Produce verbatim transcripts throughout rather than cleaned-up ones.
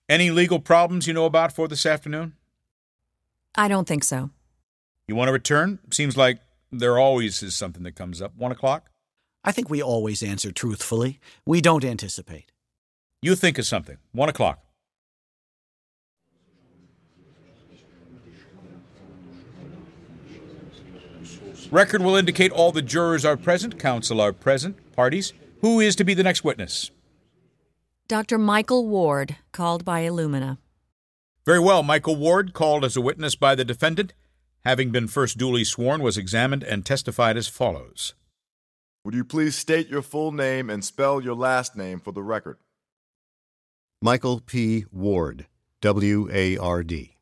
Any legal problems you know about for this afternoon? I don't think so. You want to return? Seems like there always is something that comes up. One o'clock? I think we always answer truthfully. We don't anticipate. You think of something. One o'clock. Record will indicate all the jurors are present, counsel are present, parties. Who is to be the next witness? Doctor Michael Ward, called by Illumina. Very well. Michael Ward, called as a witness by the defendant, having been first duly sworn, was examined and testified as follows. Would you please state your full name and spell your last name for the record? Michael P. Ward, W A R D.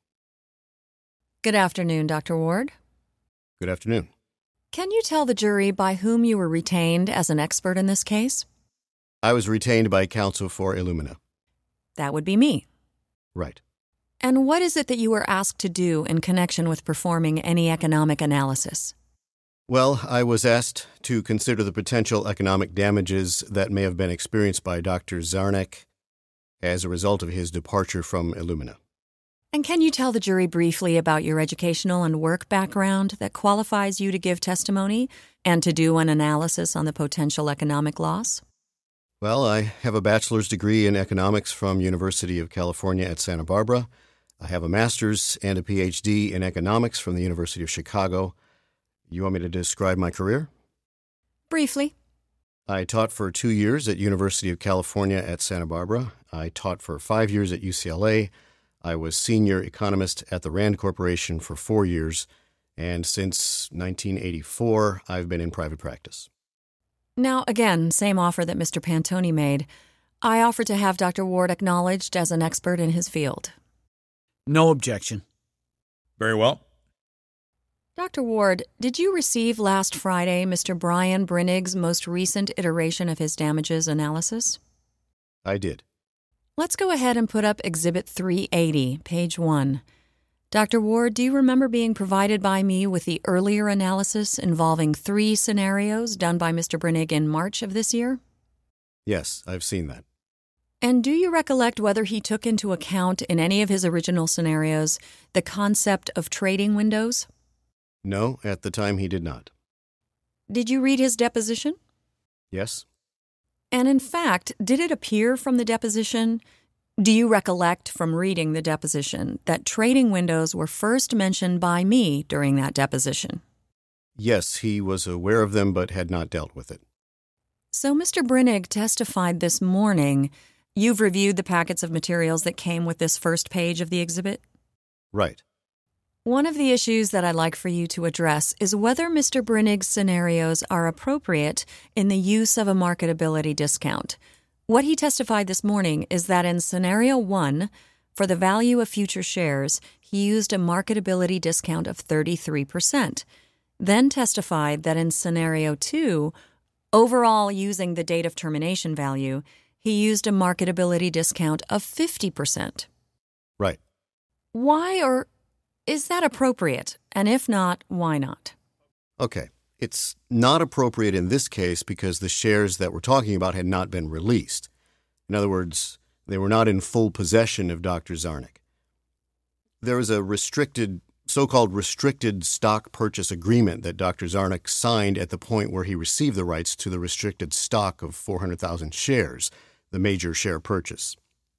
Good afternoon, Doctor Ward. Good afternoon. Can you tell the jury by whom you were retained as an expert in this case? I was retained by counsel for Illumina. That would be me. Right. And what is it that you were asked to do in connection with performing any economic analysis? Well, I was asked to consider the potential economic damages that may have been experienced by Doctor Zarnik as a result of his departure from Illumina. And can you tell the jury briefly about your educational and work background that qualifies you to give testimony and to do an analysis on the potential economic loss? Well, I have a bachelor's degree in economics from University of California at Santa Barbara. I have a master's and a P H D in economics from the University of Chicago. You want me to describe my career? Briefly. I taught for two years at University of California at Santa Barbara. I taught for five years at U C L A. I was senior economist at the Rand Corporation for four years, and since nineteen eighty-four, I've been in private practice. Now, again, same offer that Mister Pantoni made. I offer to have Doctor Ward acknowledged as an expert in his field. No objection. Very well. Doctor Ward, did you receive last Friday Mister Brian Brinnig's most recent iteration of his damages analysis? I did. Let's go ahead and put up Exhibit three eighty, page one. Doctor Ward, do you remember being provided by me with the earlier analysis involving three scenarios done by Mister Brinnig in March of this year? Yes, I've seen that. And do you recollect whether he took into account in any of his original scenarios the concept of trading windows? No, at the time he did not. Did you read his deposition? Yes. And in fact, did it appear from the deposition, do you recollect from reading the deposition, that trading windows were first mentioned by me during that deposition? Yes, he was aware of them but had not dealt with it. So Mister Brinnig testified this morning. You've reviewed the packets of materials that came with this first page of the exhibit? Right. One of the issues that I'd like for you to address is whether Mister Brinnig's scenarios are appropriate in the use of a marketability discount. What he testified this morning is that in Scenario one, for the value of future shares, he used a marketability discount of thirty-three percent. Then testified that in Scenario two, overall using the date of termination value, he used a marketability discount of fifty percent. Right. Why or is that appropriate? And if not, why not? Okay. It's not appropriate in this case because the shares that we're talking about had not been released. In other words, they were not in full possession of Doctor Zarnik. There is a restricted, so-called restricted stock purchase agreement that Doctor Zarnik signed at the point where he received the rights to the restricted stock of four hundred thousand shares, the major share purchase.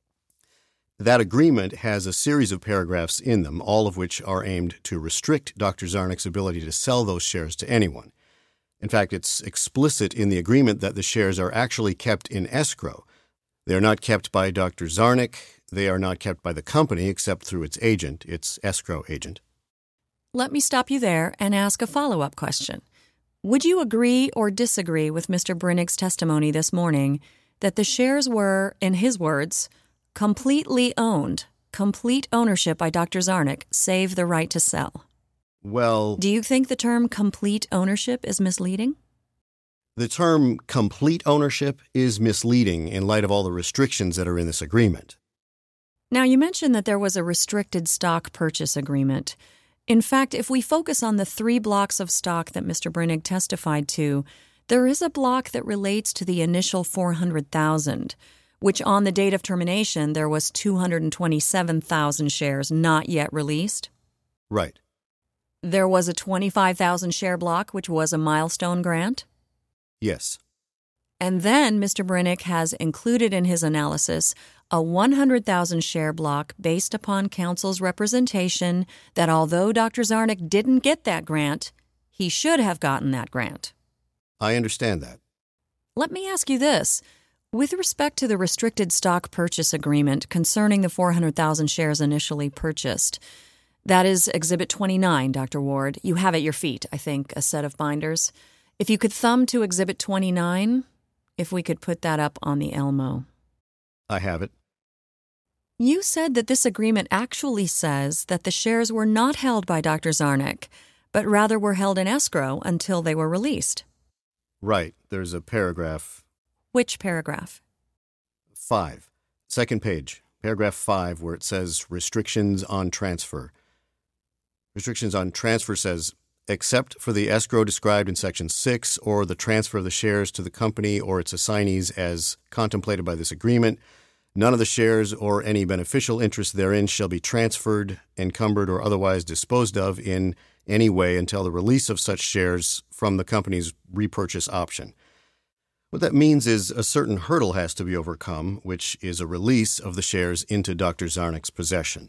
That agreement has a series of paragraphs in them, all of which are aimed to restrict Doctor Zarnik's ability to sell those shares to anyone. In fact, it's explicit in the agreement that the shares are actually kept in escrow. They are not kept by Doctor Zarnik. They are not kept by the company except through its agent, its escrow agent. Let me stop you there and ask a follow-up question. Would you agree or disagree with Mister Brinnig's testimony this morning that the shares were, in his words, completely owned, complete ownership by Doctor Zarnik, save the right to sell? Well, Do you think the term complete ownership is misleading? the term complete ownership is misleading in light of all the restrictions that are in this agreement. Now, you mentioned that there was a restricted stock purchase agreement. In fact, if we focus on the three blocks of stock that Mister Brinnig testified to, there is a block that relates to the initial four hundred thousand dollars, which on the date of termination there was two hundred twenty-seven thousand shares not yet released. Right. There was a twenty-five thousand share block, which was a milestone grant. Yes. And then Mister Brinnick has included in his analysis a one hundred thousand share block based upon counsel's representation that although Doctor Zarnick didn't get that grant, he should have gotten that grant. I understand that. Let me ask you this. With respect to the restricted stock purchase agreement concerning the four hundred thousand shares initially purchased, that is Exhibit twenty-nine, Doctor Ward. You have at your feet, I think, a set of binders. If you could thumb to Exhibit twenty-nine, if we could put that up on the Elmo. I have it. You said that this agreement actually says that the shares were not held by Doctor Zarnick, but rather were held in escrow until they were released. Right. There's a paragraph. Which paragraph? Five. Second page. Paragraph five, where it says restrictions on transfer. Restrictions on transfer says, except for the escrow described in Section six or the transfer of the shares to the company or its assignees as contemplated by this agreement, none of the shares or any beneficial interest therein shall be transferred, encumbered, or otherwise disposed of in any way until the release of such shares from the company's repurchase option. What that means is a certain hurdle has to be overcome, which is a release of the shares into Doctor Zarnick's possession.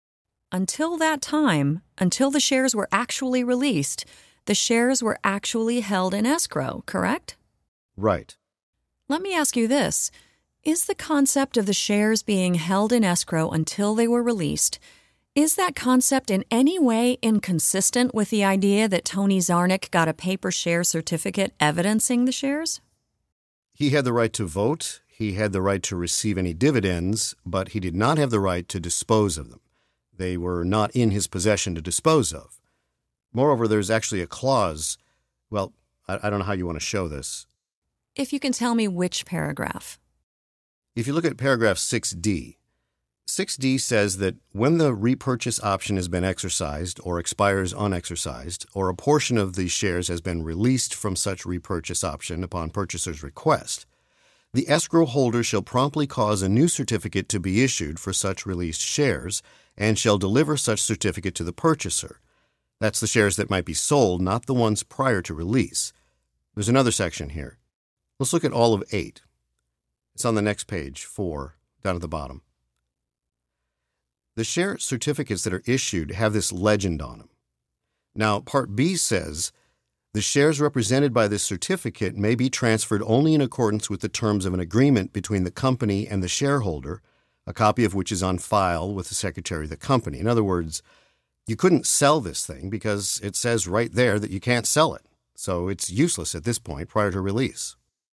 Until that time, until the shares were actually released, the shares were actually held in escrow, correct? Right. Let me ask you this. Is the concept of the shares being held in escrow until they were released, is that concept in any way inconsistent with the idea that Tony Zarnick got a paper share certificate evidencing the shares? He had the right to vote, he had the right to receive any dividends, but he did not have the right to dispose of them. They were not in his possession to dispose of. Moreover, there's actually a clause. Well, I, I don't know how you want to show this. If you can tell me which paragraph. If you look at paragraph six D, six D says that when the repurchase option has been exercised or expires unexercised, or a portion of the shares has been released from such repurchase option upon purchaser's request, the escrow holder shall promptly cause a new certificate to be issued for such released shares and shall deliver such certificate to the purchaser. That's the shares that might be sold, not the ones prior to release. There's another section here. Let's look at all of eight. It's on the next page, four, down at the bottom. The share certificates that are issued have this legend on them. Now, Part B says, the shares represented by this certificate may be transferred only in accordance with the terms of an agreement between the company and the shareholder, a copy of which is on file with the secretary of the company. In other words, you couldn't sell this thing because it says right there that you can't sell it. So it's useless at this point prior to release.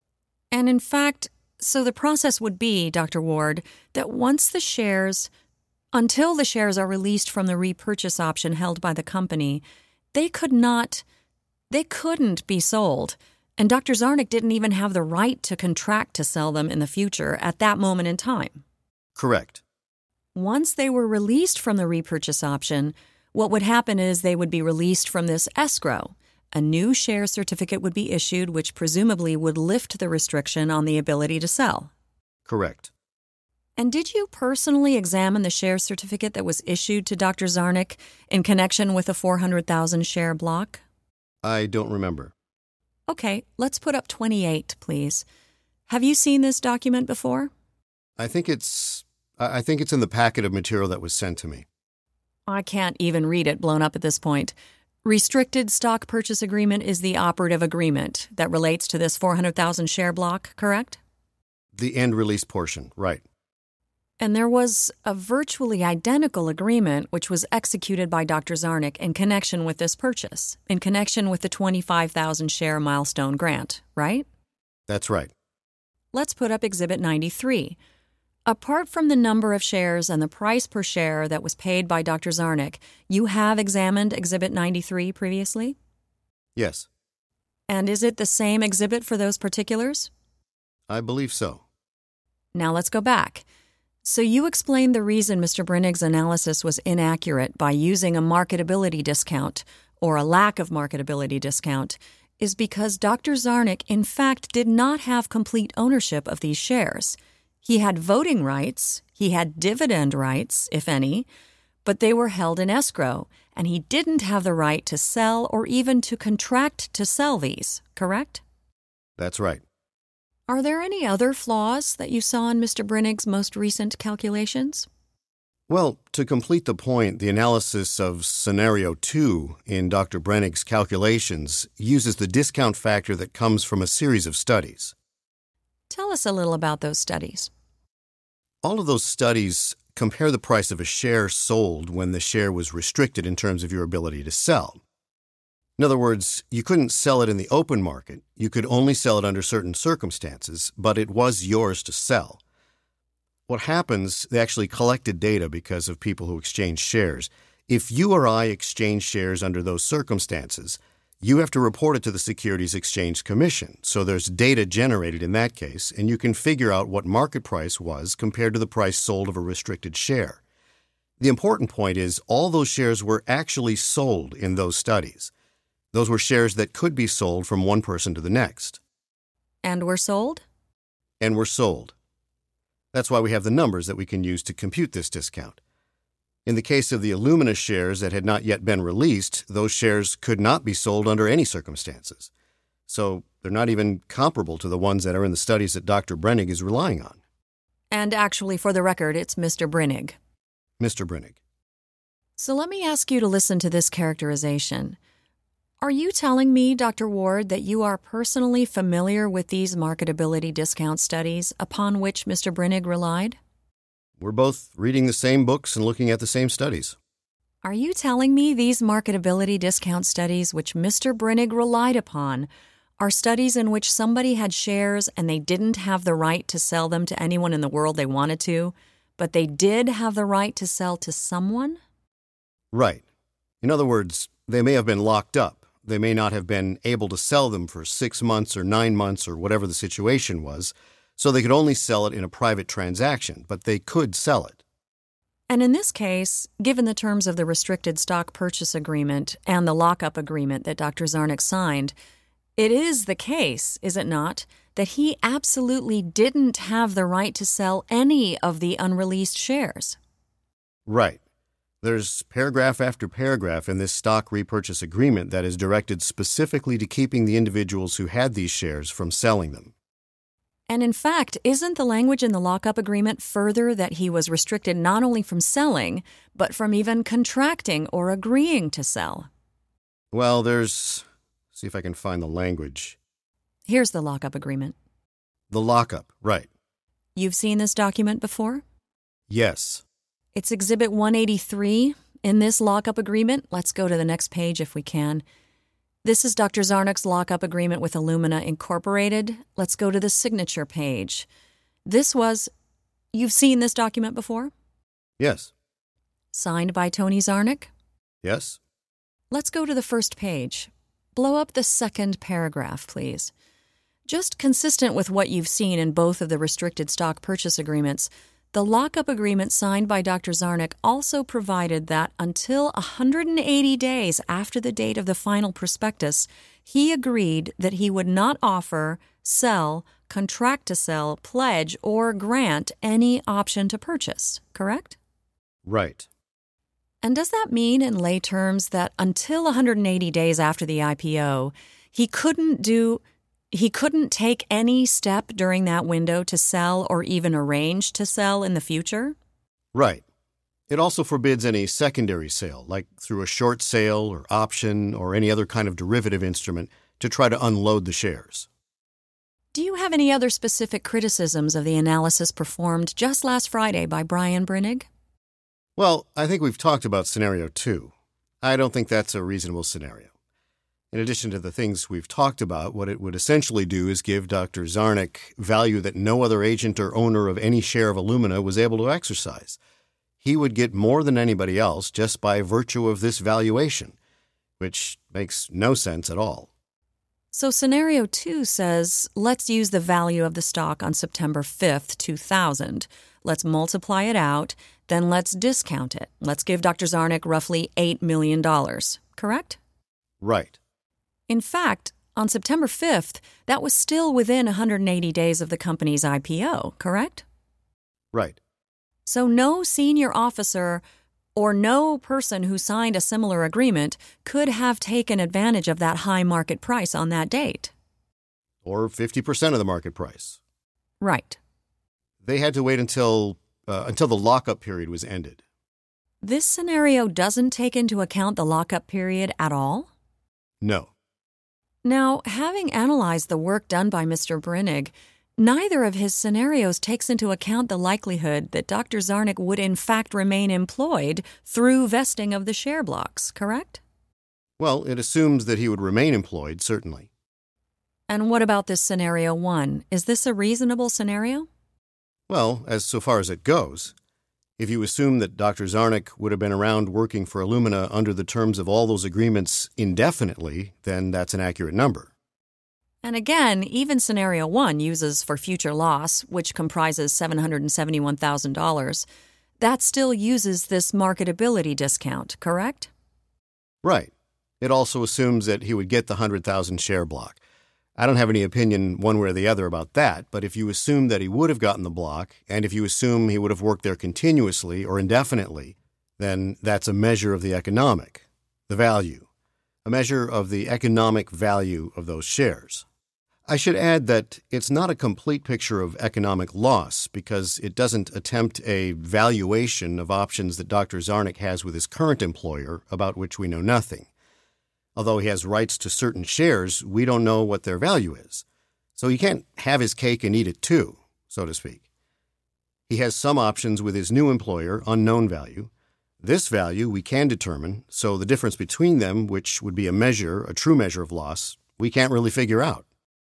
And in fact, so the process would be, Doctor Ward, that once the shares, until the shares are released from the repurchase option held by the company, they could not, they couldn't be sold. And Doctor Zarnick didn't even have the right to contract to sell them in the future at that moment in time. Correct. Once they were released from the repurchase option, what would happen is they would be released from this escrow. A new share certificate would be issued, which presumably would lift the restriction on the ability to sell. Correct. And did you personally examine the share certificate that was issued to Doctor Zarnick in connection with the four hundred thousand share block? I don't remember. Okay, let's put up twenty-eight, please. Have you seen this document before? I think it's I think it's in the packet of material that was sent to me. I can't even read it blown up at this point. Restricted stock purchase agreement is the operative agreement that relates to this four hundred thousand share block, correct? The end release portion, right. And there was a virtually identical agreement which was executed by Doctor Zarnick in connection with this purchase, in connection with the twenty-five thousand share milestone grant, right? That's right. Let's put up Exhibit ninety-three. Apart from the number of shares and the price per share that was paid by Doctor Zarnick, you have examined Exhibit ninety-three previously? Yes. And is it the same exhibit for those particulars? I believe so. Now let's go back. So you explained the reason Mister Brinnigg's analysis was inaccurate by using a marketability discount, or a lack of marketability discount, is because Doctor Zarnick in fact did not have complete ownership of these shares. He had voting rights, he had dividend rights, if any, but they were held in escrow, and he didn't have the right to sell or even to contract to sell these, correct? That's right. Are there any other flaws that you saw in Mister Brennig's most recent calculations? Well, to complete the point, the analysis of Scenario two in Doctor Brennig's calculations uses the discount factor that comes from a series of studies. Tell us a little about those studies. All of those studies compare the price of a share sold when the share was restricted in terms of your ability to sell. In other words, you couldn't sell it in the open market. You could only sell it under certain circumstances, but it was yours to sell. What happens, they actually collected data because of people who exchange shares. If you or I exchange shares under those circumstances, you have to report it to the Securities Exchange Commission. So there's data generated in that case, and you can figure out what market price was compared to the price sold of a restricted share. The important point is all those shares were actually sold in those studies. Those were shares that could be sold from one person to the next. And were sold? And were sold. That's why we have the numbers that we can use to compute this discount. In the case of the Illumina shares that had not yet been released, those shares could not be sold under any circumstances. So they're not even comparable to the ones that are in the studies that Doctor Brennig is relying on. And actually, for the record, it's Mister Brennig. Mister Brennig. So let me ask you to listen to this characterization. Are you telling me, Doctor Ward, that you are personally familiar with these marketability discount studies upon which Mister Brennig relied? We're both reading the same books and looking at the same studies. Are you telling me these marketability discount studies which Mister Brennig relied upon are studies in which somebody had shares and they didn't have the right to sell them to anyone in the world they wanted to, but they did have the right to sell to someone? Right. In other words, they may have been locked up. They may not have been able to sell them for six months or nine months or whatever the situation was, so they could only sell it in a private transaction, but they could sell it. And in this case, given the terms of the restricted stock purchase agreement and the lockup agreement that Doctor Zarnick signed, it is the case, is it not, that he absolutely didn't have the right to sell any of the unreleased shares? Right. There's paragraph after paragraph in this stock repurchase agreement that is directed specifically to keeping the individuals who had these shares from selling them. And in fact, isn't the language in the lockup agreement further that he was restricted not only from selling, but from even contracting or agreeing to sell? Well, there's... see if I can find the language. Here's the lockup agreement. The lockup, right. You've seen this document before? Yes. It's Exhibit one eighty-three in this lockup agreement. Let's go to the next page if we can. This is Doctor Zarnick's lockup agreement with Illumina Incorporated. Let's go to the signature page. This was... You've seen this document before? Yes. Signed by Tony Zarnick? Yes. Let's go to the first page. Blow up the second paragraph, please. Just consistent with what you've seen in both of the restricted stock purchase agreements, the lockup agreement signed by Doctor Zarnick also provided that until one hundred eighty days after the date of the final prospectus, he agreed that he would not offer, sell, contract to sell, pledge, or grant any option to purchase, correct? Right. And does that mean in lay terms that until one hundred eighty days after the I P O, he couldn't do... He couldn't take any step during that window to sell or even arrange to sell in the future? Right. It also forbids any secondary sale, like through a short sale or option or any other kind of derivative instrument to try to unload the shares. Do you have any other specific criticisms of the analysis performed just last Friday by Brian Brennig? Well, I think we've talked about Scenario two. I don't think that's a reasonable scenario. In addition to the things we've talked about, what it would essentially do is give Doctor Zarnick value that no other agent or owner of any share of Illumina was able to exercise. He would get more than anybody else just by virtue of this valuation, which makes no sense at all. So Scenario two says, let's use the value of the stock on September fifth, two thousand. Let's multiply it out, then let's discount it. Let's give Doctor Zarnick roughly eight million dollars, correct? Right. In fact, on September fifth, that was still within one hundred eighty days of the company's I P O, correct? Right. So no senior officer or no person who signed a similar agreement could have taken advantage of that high market price on that date. Or fifty percent of the market price. Right. They had to wait until uh, until the lockup period was ended. This scenario doesn't take into account the lockup period at all? No. Now, having analyzed the work done by Mister Brinig, neither of his scenarios takes into account the likelihood that Doctor Zarnick would in fact remain employed through vesting of the share blocks, correct? Well, it assumes that he would remain employed, certainly. And what about this scenario one? Is this a reasonable scenario? Well, as so far as it goes, if you assume that Doctor Zarnick would have been around working for Illumina under the terms of all those agreements indefinitely, then that's an accurate number. And again, even scenario one uses for future loss, which comprises seven hundred seventy-one thousand dollars. That still uses this marketability discount, correct? Right. It also assumes that he would get the one hundred thousand share block. I don't have any opinion one way or the other about that, but if you assume that he would have gotten the block, and if you assume he would have worked there continuously or indefinitely, then that's a measure of the economic, the value, a measure of the economic value of those shares. I should add that it's not a complete picture of economic loss because it doesn't attempt a valuation of options that Doctor Zarnick has with his current employer about which we know nothing. Although he has rights to certain shares, we don't know what their value is. So he can't have his cake and eat it too, so to speak. He has some options with his new employer, unknown value. This value we can determine, so the difference between them, which would be a measure, a true measure of loss, we can't really figure out.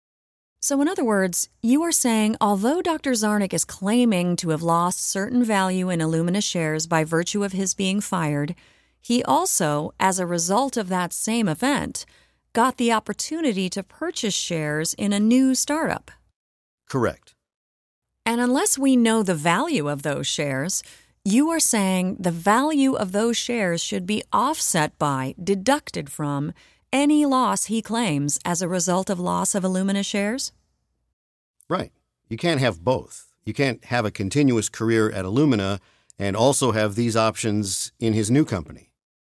So in other words, you are saying although Doctor Zarnick is claiming to have lost certain value in Illumina shares by virtue of his being fired, he also, as a result of that same event, got the opportunity to purchase shares in a new startup. Correct. And unless we know the value of those shares, you are saying the value of those shares should be offset by, deducted from, any loss he claims as a result of loss of Illumina shares? Right. You can't have both. You can't have a continuous career at Illumina and also have these options in his new company.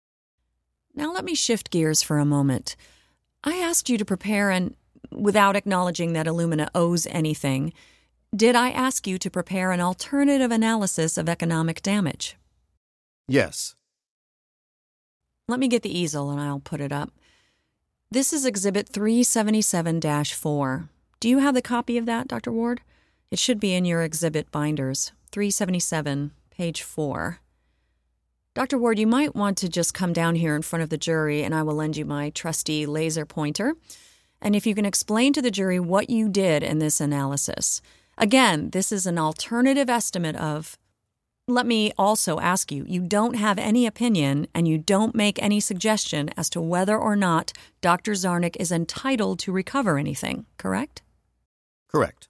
Now let me shift gears for a moment. I asked you to prepare an, without acknowledging that Illumina owes anything, did I ask you to prepare an alternative analysis of economic damage? Yes. Let me get the easel and I'll put it up. This is Exhibit three seventy-seven dash four. Do you have the copy of that, Doctor Ward? It should be in your exhibit binders. three seventy-seven, page four. Doctor Ward, you might want to just come down here in front of the jury and I will lend you my trusty laser pointer. And if you can explain to the jury what you did in this analysis. Again, this is an alternative estimate of... Let me also ask you, you don't have any opinion and you don't make any suggestion as to whether or not Doctor Zarnick is entitled to recover anything, correct? Correct.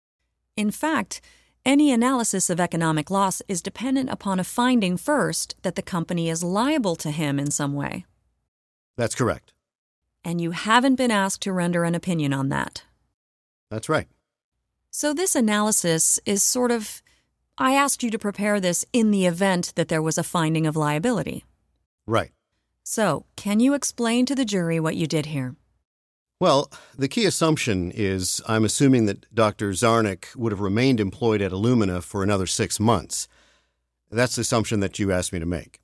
In fact, any analysis of economic loss is dependent upon a finding first that the company is liable to him in some way. That's correct. And you haven't been asked to render an opinion on that. That's right. So this analysis is sort of, I asked you to prepare this in the event that there was a finding of liability. Right. So, can you explain to the jury what you did here? Well, the key assumption is I'm assuming that Doctor Zarnick would have remained employed at Illumina for another six months. That's the assumption that you asked me to make.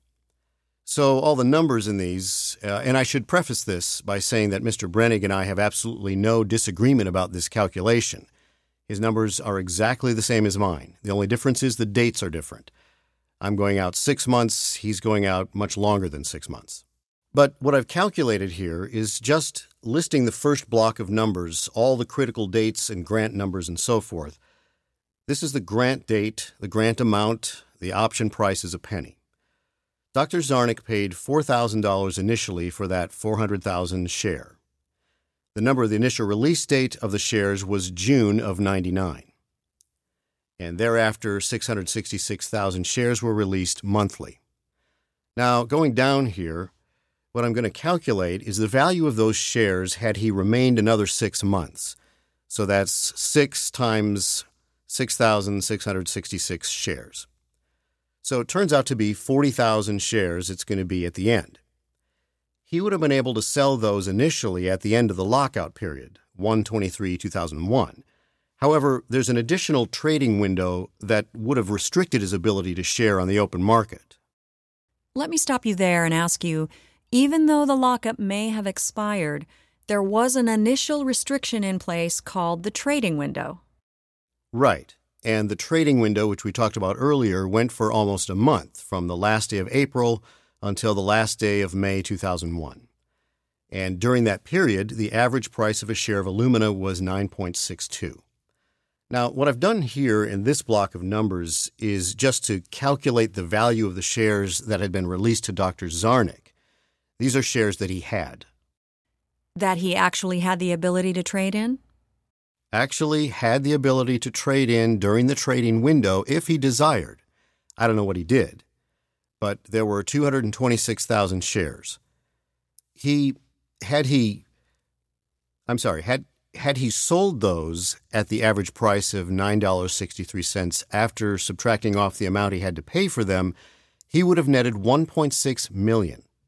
So all the numbers in these, uh, and I should preface this by saying that Mister Brinig and I have absolutely no disagreement about this calculation. His numbers are exactly the same as mine. The only difference is the dates are different. I'm going out six months, he's going out much longer than six months. But what I've calculated here is just listing the first block of numbers, all the critical dates and grant numbers and so forth. This is the grant date, the grant amount, the option price is a penny. Doctor Zarnick paid four thousand dollars initially for that four hundred thousand dollars share. The number of the initial release date of the shares was June of ninety-nine. And thereafter, six hundred sixty-six thousand shares were released monthly. Now, going down here, what I'm going to calculate is the value of those shares had he remained another six months. So that's six times six thousand six hundred sixty-six shares. So it turns out to be forty thousand shares it's going to be at the end. He would have been able to sell those initially at the end of the lockout period, one twenty-three two thousand one. However, there's an additional trading window that would have restricted his ability to share on the open market. Let me stop you there and ask you, even though the lockup may have expired, there was an initial restriction in place called the trading window. Right. And the trading window, which we talked about earlier, went for almost a month, from the last day of April until the last day of May two thousand one. And during that period, the average price of a share of Illumina was nine point six two. Now, what I've done here in this block of numbers is just to calculate the value of the shares that had been released to Doctor Zarnick. These are shares that he had. That he actually had the ability to trade in? Actually had the ability to trade in during the trading window if he desired. I don't know what he did, but there were two hundred twenty-six thousand shares. He, had he, I'm sorry, had had he sold those at the average price of nine dollars and sixty-three cents after subtracting off the amount he had to pay for them, he would have netted one point six million dollars.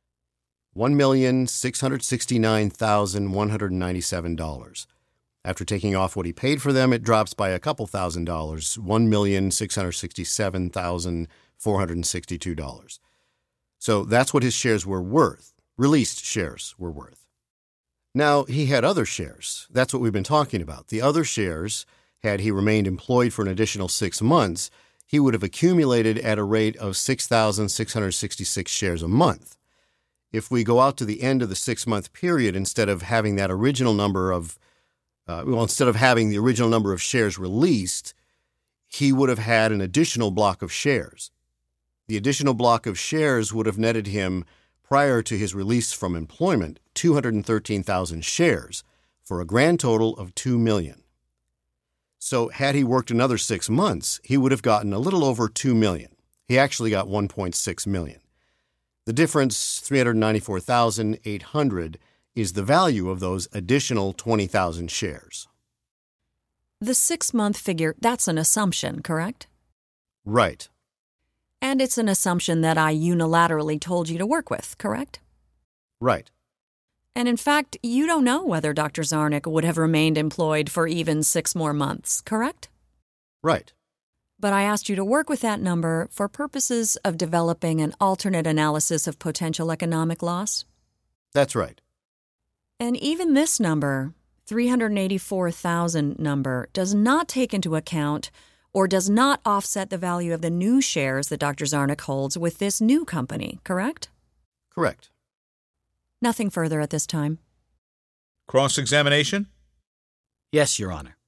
one million six hundred sixty-nine thousand one hundred ninety-seven dollars. After taking off what he paid for them, it drops by a couple thousand dollars, one million six hundred sixty-seven thousand four hundred sixty-two dollars. So that's what his shares were worth, released shares were worth. Now, he had other shares. That's what we've been talking about. The other shares, had he remained employed for an additional six months, he would have accumulated at a rate of six thousand six hundred sixty-six shares a month. If we go out to the end of the six-month period, instead of having that original number of Uh, well, instead of having the original number of shares released, he would have had an additional block of shares. The additional block of shares would have netted him, prior to his release from employment, two hundred thirteen thousand shares, for a grand total of two million dollars. So had he worked another six months, he would have gotten a little over two million dollars. He actually got one point six million dollars. The difference, three hundred ninety-four thousand eight hundred dollars, is the value of those additional twenty thousand shares. The six-month figure, that's an assumption, correct? Right. And it's an assumption that I unilaterally told you to work with, correct? Right. And in fact, you don't know whether Doctor Zarnick would have remained employed for even six more months, correct? Right. But I asked you to work with that number for purposes of developing an alternate analysis of potential economic loss? That's right. And even this number, three hundred eighty-four thousand number, does not take into account or does not offset the value of the new shares that Doctor Zarnick holds with this new company, correct? Correct. Nothing further at this time. Cross-examination? Yes, Your Honor.